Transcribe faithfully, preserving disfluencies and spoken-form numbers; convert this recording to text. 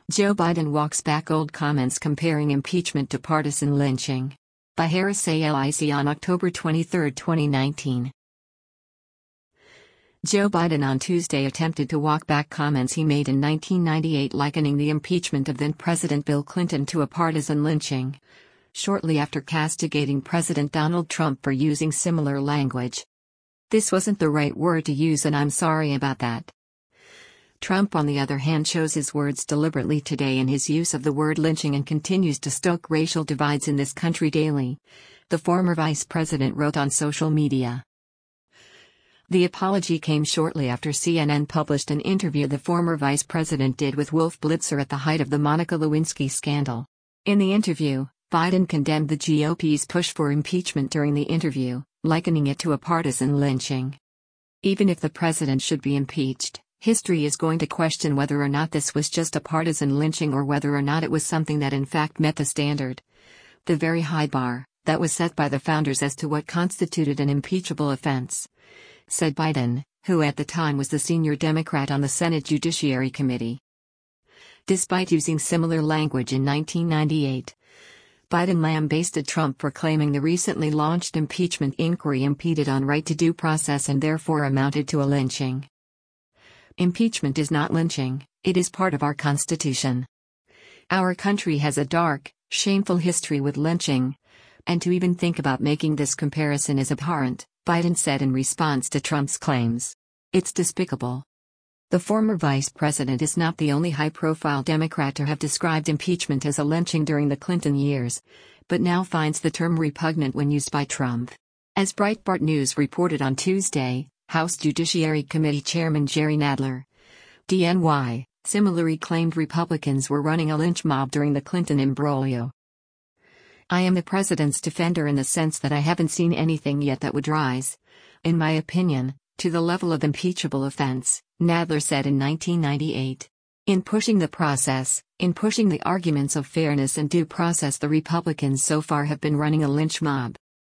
Joe Biden walks back old comments comparing impeachment to partisan lynching. By Harris A L I C on October twenty-third, twenty nineteen. Joe Biden on Tuesday attempted to walk back comments he made in nineteen ninety-eight likening the impeachment of then-President Bill Clinton to a partisan lynching, shortly after castigating President Donald Trump for using similar language. "This wasn't the right word to use and I'm sorry about that." Trump, on the other hand, chose his words deliberately today in his use of the word lynching and continues to stoke racial divides in this country daily, the former vice president wrote on social media. The apology came shortly after C N N published an interview the former vice president did with Wolf Blitzer at the height of the Monica Lewinsky scandal. In the interview, Biden condemned the G O P's push for impeachment during the interview, likening it to a partisan lynching. Even if the president should be impeached, history is going to question whether or not this was just a partisan lynching or whether or not it was something that in fact met the standard, the very high bar, that was set by the founders as to what constituted an impeachable offense, said Biden, who at the time was the senior Democrat on the Senate Judiciary Committee. Despite using similar language in nineteen ninety-eight, Biden lambasted Trump for claiming the recently launched impeachment inquiry impeded on right to due process and therefore amounted to a lynching. "Impeachment is not lynching, it is part of our Constitution. Our country has a dark, shameful history with lynching, and to even think about making this comparison is abhorrent," Biden said in response to Trump's claims. "It's despicable." The former vice president is not the only high-profile Democrat to have described impeachment as a lynching during the Clinton years, but now finds the term repugnant when used by Trump. As Breitbart News reported on Tuesday, House Judiciary Committee Chairman Jerry Nadler, D N Y, similarly claimed Republicans were running a lynch mob during the Clinton imbroglio. "I am the president's defender in the sense that I haven't seen anything yet that would rise, in my opinion, to the level of impeachable offense," Nadler said in nineteen ninety-eight. "In pushing the process, in pushing the arguments of fairness and due process, the Republicans so far have been running a lynch mob.